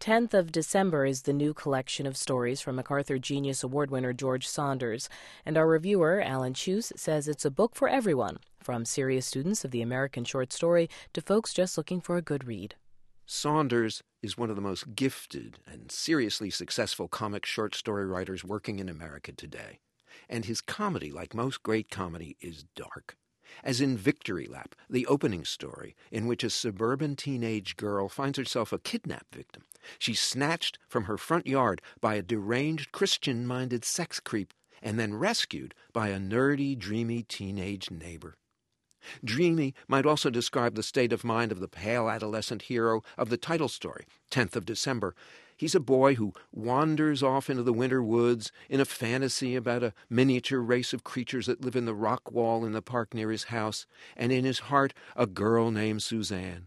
10th of December is the new collection of stories from MacArthur Genius Award winner George Saunders. And our reviewer, Alan Chuse, says it's a book for everyone, from serious students of the American short story to folks just looking for a good read. Saunders is one of the most gifted and seriously successful comic short story writers working in America today. And his comedy, like most great comedy, is dark. As in Victory Lap, the opening story, in which a suburban teenage girl finds herself a kidnap victim. She's snatched from her front yard by a deranged Christian-minded sex creep and then rescued by a nerdy, dreamy teenage neighbor. Dreamy might also describe the state of mind of the pale adolescent hero of the title story, 10th of December. He's a boy who wanders off into the winter woods in a fantasy about a miniature race of creatures that live in the rock wall in the park near his house, and in his heart a girl named Suzanne.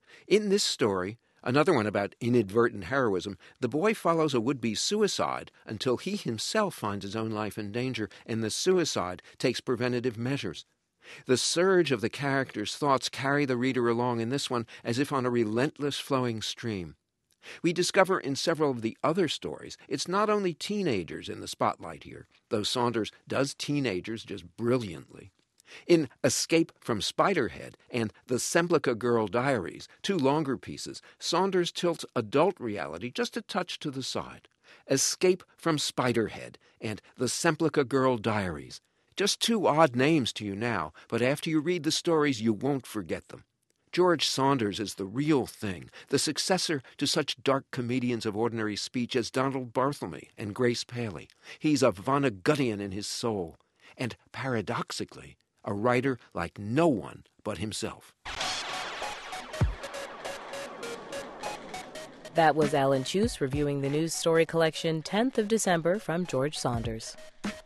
In this story, another one about inadvertent heroism, the boy follows a would-be suicide until he himself finds his own life in danger, and the suicide takes preventative measures. The surge of the characters' thoughts carry the reader along in this one as if on a relentless flowing stream. We discover in several of the other stories it's not only teenagers in the spotlight here, though Saunders does teenagers just brilliantly. In Escape from Spiderhead and The Semplica Girl Diaries, two longer pieces, Saunders tilts adult reality just a touch to the side. Escape from Spiderhead and The Semplica Girl Diaries. Just two odd names to you now, but after you read the stories, you won't forget them. George Saunders is the real thing, the successor to such dark comedians of ordinary speech as Donald Barthelme and Grace Paley. He's a Vonnegutian in his soul, and paradoxically, a writer like no one but himself. That was Alan Chuse reviewing the news story collection 10th of December from George Saunders.